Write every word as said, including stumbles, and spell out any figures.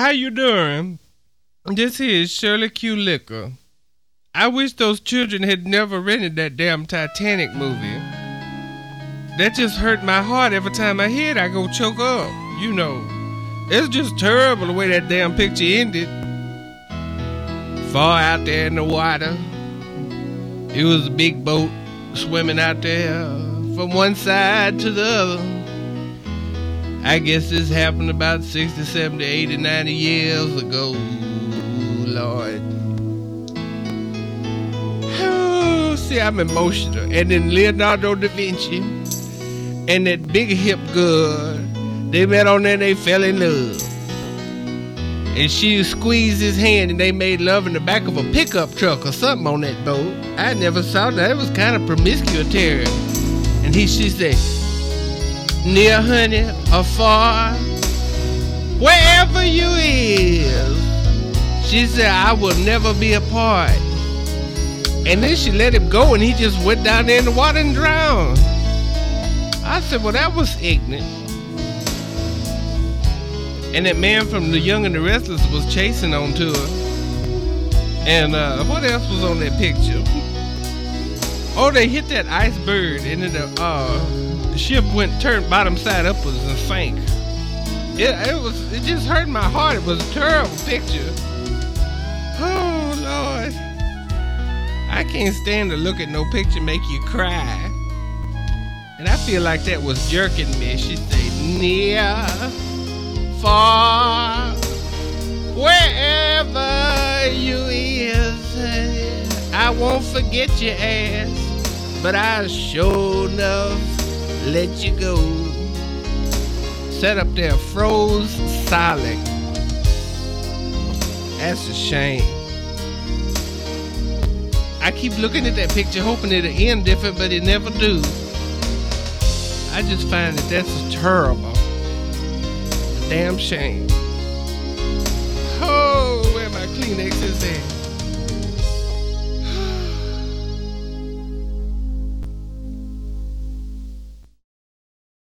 How you doing? This here is Shirley Q. Liquor. I wish those children had never rented that damn Titanic movie. That just hurt my heart every time I hear it. I go choke up. You know, it's just terrible the way that damn picture ended. Far out there in the water, it was a big boat swimming out there from one side to the other. I guess this happened about sixty, seventy, eighty, ninety years ago. Lord. Oh, see, I'm emotional. And then Leonardo da Vinci and that big hip girl, they met on there and they fell in love. And she squeezed his hand and they made love in the back of a pickup truck or something on that boat. I never saw that. It was kind of promiscuous. And he, she said, near, honey, or far, wherever you is. She said, I will never be apart. And then she let him go and he just went down there in the water and drowned. I said, well, that was ignorant. And that man from The Young and the Restless was chasing on to her. And uh, what else was on that picture? Oh, they hit that iceberg and then the, uh, the ship went turned bottom side upwards and sank. It, it was it just hurt my heart. It was a terrible picture. Oh Lord, I can't stand to look at no picture make you cry. And I feel like that was jerking me. She said, near, far, wherever you is, I won't forget your ass, but I sure enough let you go. Sat up there froze solid. That's a shame. I keep looking at that picture hoping it'll end different, but it never do. I just find that that's terrible. A damn shame. Oh, where my Kleenexes at?